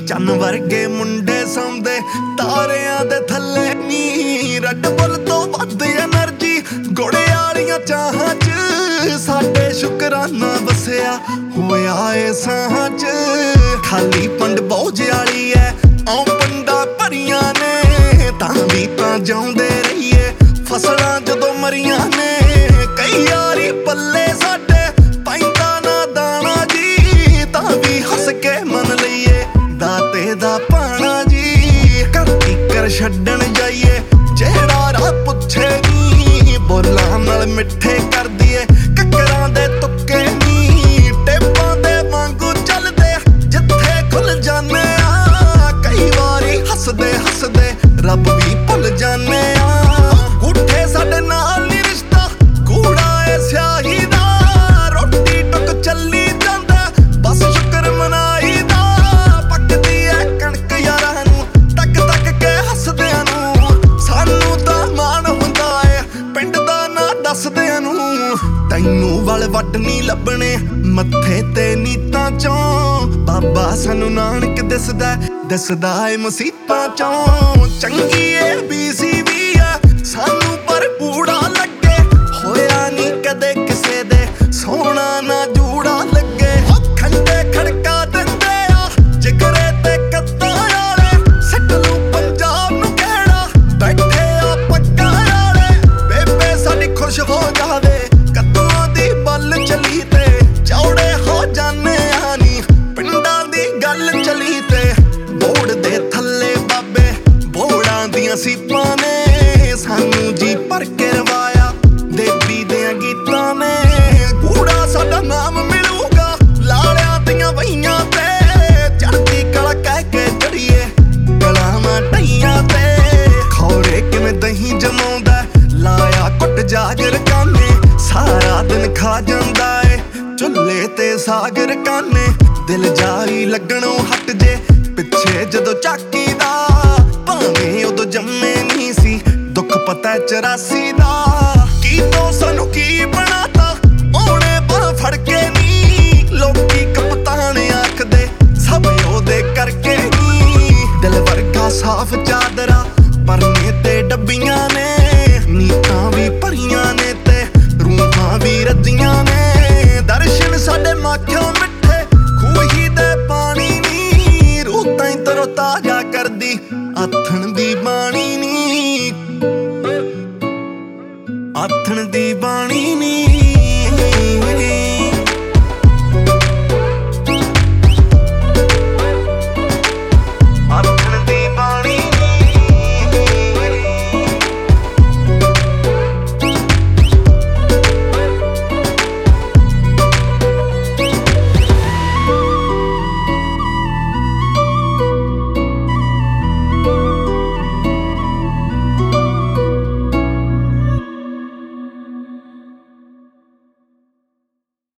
ਚੰਨ ਵਰਗੇ ਮੁੰਡੇ ਸੌਂਦੇ ਤਾਰਿਆਂ ਦੇ ਥੱਲੇ ਨੀ। ਰੈਡ ਬੁੱਲ ਤੋਂ ਵੱਧ ਐਨਰਜੀ ਘੋੜੇ ਵਾਲੀਆਂ ਚਾਹਾਂ 'ਚ ਸਾਡੇ ਸ਼ੁਕਰਾਨਾ ਵਸਿਆ ਹੋਇਆ ਏ ਸਾਹਾਂ 'ਚ। ਖਾਲੀ ਪੰਡ ਬੌਝ ਵਾਲੀ ਐ ਆਉ ਪੰਡਾ ਭਰੀਆਂ ਨੇ ਤਾਂ ਵੀ ਤਾਂ ਜਿਉਂਦੇ ਰਹੀਏ ਫਸਲਾਂ ਜਦੋਂ ਮਰੀਆਂ ਨੇ। ਕਈ ਯਾਰੀ ਪੱਲੇ ਸਾਡੇ ਪੈਂਦਾ ਨਾ ਦਾਣਾ ਜੀ ਤਾਂ ਵੀ ਹੱਸ ਕੇ ਮੰਨ ਲਈਏ ਦਾਤੇ ਦਾ ਪਾਣਾ ਜੀ। ਕਰਤੀ ਕਰ ਛੱਡਣ ਜਾਈਏ ਜਿਹੜਾ ਰਾਹ ਪੁੱਛੇ ਨੀ ਬੋਲਾਂ ਨਾਲ ਮਿੱਠੇ ਕਰ ਦਈਏ ਕੱਕਰਾਂ ਦੇ ਤੁੱਕੇ ਨੀ। ਟੇਪਾਂ ਦੇ ਵਾਂਗੂ ਚੱਲਦੇ ਜਿੱਥੇ ਖੁੱਲ ਜਾਂਦੇ ਆ ਕਈ ਵਾਰੀ ਹੱਸਦੇ ਹੱਸਦੇ ਰੱਬ ਵੀ ਭੁੱਲ ਜਾਂਦੇ ਆ। ਉੱਠੇ ਸਾਡੇ ਨਾਲ ਨੀ ਰਿਸ਼ਤਾ ਕੂੜਾ ਏ ਸਿਆਹੀ ਦਾ ਰੋਟੀ ਟੁੱਕ ਚੱਲੀ ਜਾਂਦਾ ਬਸ ਸ਼ੁਕਰ ਮਨਾਈ ਦਾ। ਪੱਕਦੀ ਐ ਕਣਕ ਯਾਰਾਂ ਨੂੰ ਤੱਕ ਤੱਕ ਕੇ ਹੱਸਦਿਆਂ ਨੂੰ ਸਾਨੂੰ ਤਾਂ ਮਾਣ ਹੁੰਦਾ ਏ ਪਿੰਡ ਦਾ ਨਾਂ ਦੱਸਦਿਆਂ ਨੂੰ। ਤੈਨੂੰ ਵਲ ਵੱਟ ਨੀ ਲੱਭਣੇ ਮੱਥੇ ਤੇ ਨੀਤਾਂ ਚੋਂ ਬਾਬਾ ਸਾਨੂੰ ਨਾਨਕ ਦਿਸਦਾ ਏ ਮੁਸੀਬਤਾਂ ਚੋਂ। ਚੰਗੀ ਏ BC ਵੀ ਆ ਸਾਨੂੰ ਪਰ ਕੂੜਾ ਲੱਗੇ ਹੋਇਆ ਨੀ ਕਦੇ ਕਿਸੇ ਦੇ ਸੋਹਣਾ ਨਾ ਜੂੜਾ ਲੱਗੇ। ਖੰਡੇ ਖੜਕਾ ਦਿੰਦੇ ਆ ਜਿਗਰੇ ਤੇ ਕੱਤਾਂ ਵਾਲੇ ਸਿੱਟ ਲੂ ਪੰਜਾਬ ਨੂੰ ਕਿਹੜਾ ਬੈਠੇ ਆ ਪੱਗਾਂ ਵਾਲੇ। ਬੇਬੇ ਸਾਡੀ ਖੁਸ਼ ਹੋ ਜਾਵੇ ਕੱਤਾਂ ਦੀ ਬੱਲ ਚਲੀ ਤੇ ਚੌੜੇ ਹੋ ਜਾਨੇ ਆ ਨੀ ਪਿੰਡਾਂ ਦੀ ਗੱਲ ਚਲੀ ਤੇ। ਬੋੜ ਦੇ ਥੱਲੇ ਬਾਬੇ ਬੋੜਾਂ ਦੀਆਂ ਸੀਪਾਂ ਨੇ ਸਾਨੂੰ ਜੀ ਭਰ ਕੇ ਰਵਾਇਆ ਦੇਵੀ ਦਿਆਂ ਗੀਤਾਂ ਨੇ। ਕੂੜਾ ਸਾਡਾ ਨਾਮ ਮਿਲੂਗਾ ਲਾਲਿਆਂ ਦੀਆਂ ਵਹੀਆਂ ਤੇ ਚੜ੍ਹਦੀ ਕਲਾ ਕਹਿ ਕੇ ਚੜੀਏ ਕਲਾਵਾਂ ਢਈਆਂ ਤੇ। ਖੌਰੇ ਕਿਵੇਂ ਦਹੀਂ ਜਮਾਉਂਦਾ ਲਾਇਆ ਕੁੱਟ ਜਾਗਰ ਕਾਨੇ ਸਾਰਾ ਦਿਨ ਖਾ ਜਾਂਦਾ ਏ ਚੁੱਲ੍ਹੇ ਤੇ ਸਾਗਰ ਕਾਨੇ। ਦਿਲ ਜਾਈ ਲੱਗਣੋਂ ਹਟ ਜੇ ਪਿੱਛੇ ਜਦੋਂ ਝਾਕੀ ਦਾ ਭਾਵੇਂ ਉਦੋਂ ਜੰਮੇ ਨਹੀਂ ਸੀ ਦੁੱਖ ਪਤਾ 84 ਦਾ। ਕੀ ਤੋਂ ਸਾਨੂੰ ਕੀ ਬਣਾਤਾ ਉਹਨੇ ਬਾਂਹ ਫੜ ਕੇ ਨੀ ਲੋਕੀ ਕਪਤਾਨ ਆਖਦੇ ਸਭ ਉਹਦੇ ਕਰਕੇ ਨੀ। ਦਿਲ ਵਰਗਾ ਸਾਫ਼ ਚਾਦਰਾ ਪਰਨੇ ਤੇ ਡੱਬੀਆਂ ਨੇ ਨੀਤਾਂ ਵੀ ਭਰੀਆਂ ਨੇ ਤੇ ਰੂਹਾਂ ਵੀ ਰੱਜੀਆਂ ਨੇ। ਦਰਸ਼ਨ ਸਾਡੇ ਮਾਖਿਓ ਮਿੱਠੇ ਖੂਹੀ ਦੇ ਪਾਣੀ ਨੀ ਰੂਹ ਤਾਈਂ ਤਰੋ ਤਾਜ਼ਾ ਕਰਦੀ ਆਥਣ ਦੀ ਬਾਣੀ ਨੀ ਆਥਣ ਦੀ ਬਾਣੀ ਨੀ।